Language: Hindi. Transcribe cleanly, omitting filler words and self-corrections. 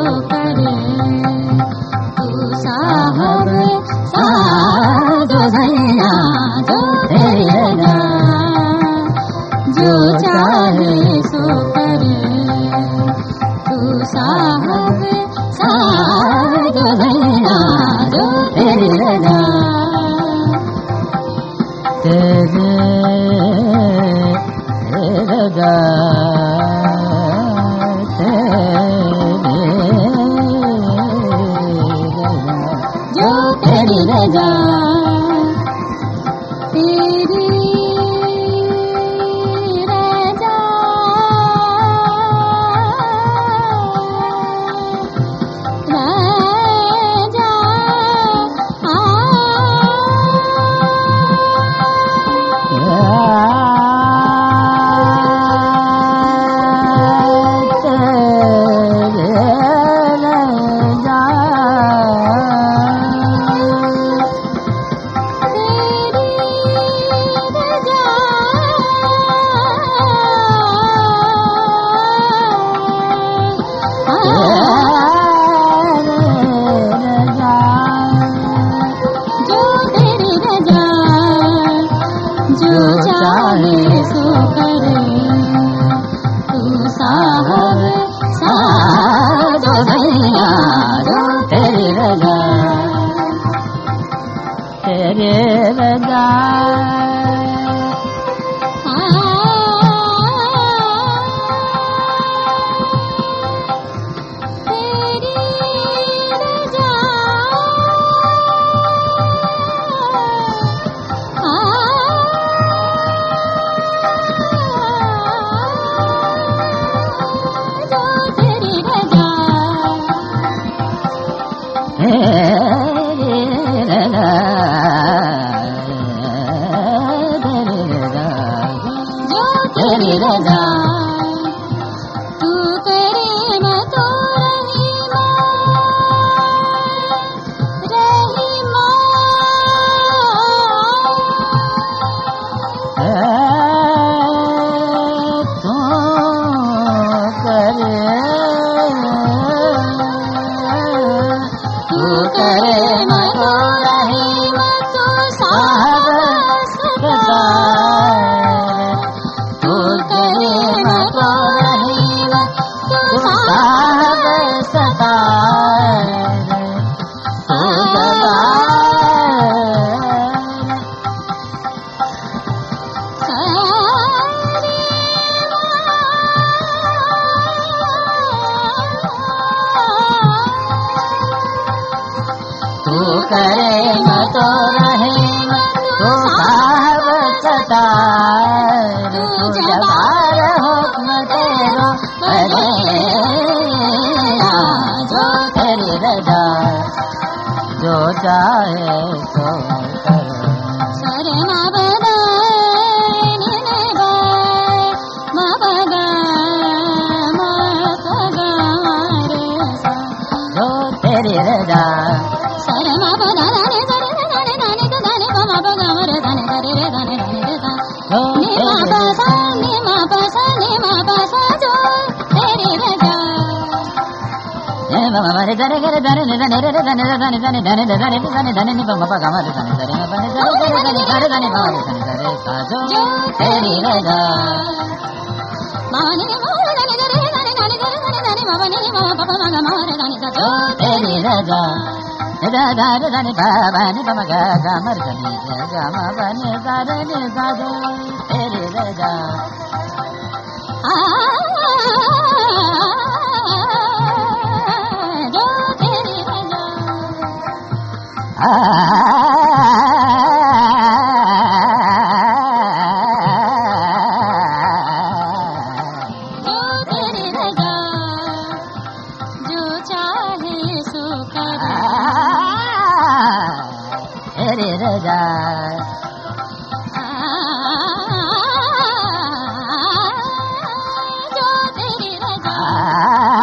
करे, तू साहब साधो सैया जो तेरी रजा, जो चाहे सो करे, तू साहब साधो सैया जो तेरी रजा। तेरे रजा जो तेरी रजा, तेरी रजा, रजा जो चाहे सो करे, तू साहब साधो सैया जो तेरी रजा, तेरे रजा। तेरी रजा, तू करे मतो रहीमा, रहीमा, तू करे मतो रहीमा, तू साहब सदा, तू करे मतो रहेगा, तू साहब सदा, तू जबार हुक्म तेरो करेगा, जो तेरी रजा, जो चाहे सो करे। सरे मा बदा ने बा मा बदा मा बदा रे सा, जो तेरी रजा, सरे मा बदा ने सरे ने दाने दा दाने मा बदा रे दाने रे रे दाने रे दा, ने मा बसा ने मा बसा ने मा बसा, जो तेरी रजा, ने मा रे दाने रे दाने रे दाने रे दाने रे दाने दाने दाने दाने दाने दाने ने मा बगा मा रे दाने रे मा दाने रे दाने रे दाने मा रे दाने रे सा, जो तेरी रजा, मा ने मा दाने रे दाने दाने दाने दाने मा ने मा बगा मा मा रे दाने सा, जो तेरी रजा, दा दा दा ने बा बा ने बा गा गा मा रे दाने गा मा बा ने दा रे ने दा, जो तेरी रजा, जो तेरी रजा, जो तेरी रजा, जो चाहे सो करे, तेरी रजा, जो तेरी रजा।